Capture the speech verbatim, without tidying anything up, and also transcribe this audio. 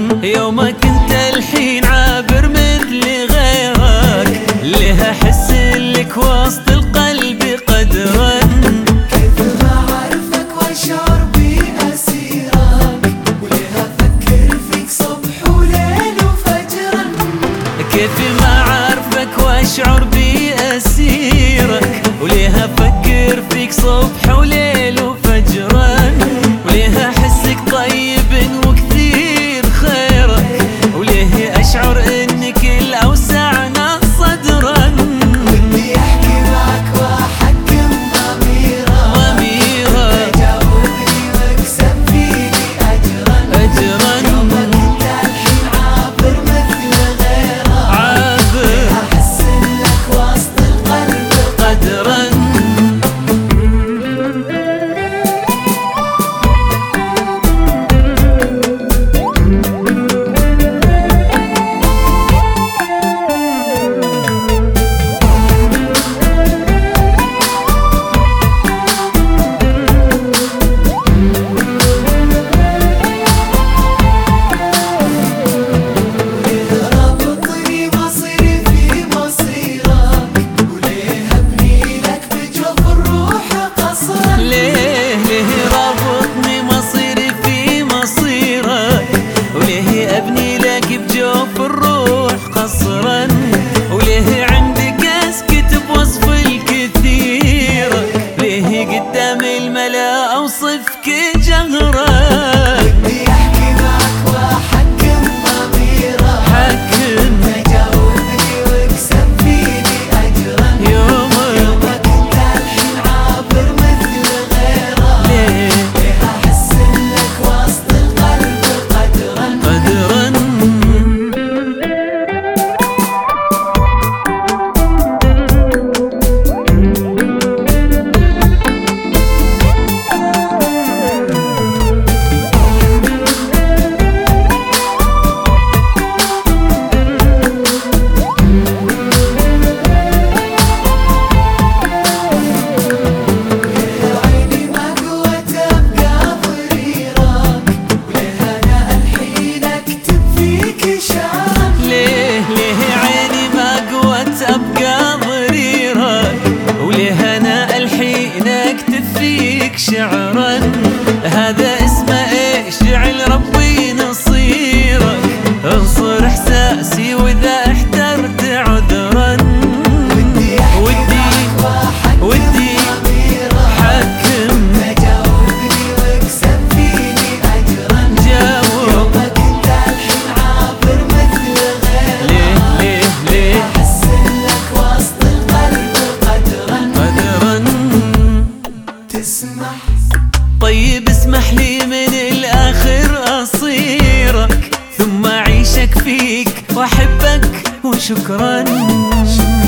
يومك انت الحين عابر مثل غيرك، لها حس لك وسط القلب قدرا. كيف ما اعرفك واشعر بأسيرك، ولها افكر فيك صبح وليل وفجرا. كيف ما اعرفك واشعر بأسيرك، ولها افكر فيك صبح وليل وفجرا. ولها حسك طيب وكثير خيرك، وليه اشعر انك الاوسعنا صدرا. ودي احكي معك واحكم ضميرك، ضميرك تجاوبني واكسب فيني اجرا. اجرا يومك انت الحين عابر مثل غيرك، عابر احسن لك وسط القلب قدرا. رابطني مصيري في مصيرك، وليه ابني لك بجوف الروح قصرا. ليه ليه رابطني مصيري في مصيرك، وليه ابني لك بجوف الروح قصرا. وليه عندك اسكت بوصف الكثيرك، ليه قدام الملا اوصفك جهرا. ودي احكي معك واحكم ضميرك، حكم تجاوبني واكسب فيني اجرا. يومك يومك انت الحين عابر مثل غيرك، ليه ليه احسن لك وسط القلب قدرا. قدرا. عيني ما قوت ابقى ضريرك، وليه انا الحين اكتب فيك شعرا. ليه ليه عيني ما قوت ابقى ضريرك، وليه انا الحين اكتب فيك شعرا. هذا اسمه ايش جعل ربي نصيرك، انصر احساسي واذا احترت عذرا. ودي احكي ودي معك واحكم ودي ضميرك، حكم تجاوبني واكسب فيني اجرا. جاوب. يومك انت الحين عابر مثل غيرك، ليه ليه ليه احسن لك وسط القلب قدرا. قدرا. تسمح طيب اسمح لي من الاخر اصيرك، ثم اعيشك فيك واحبك وشكرا.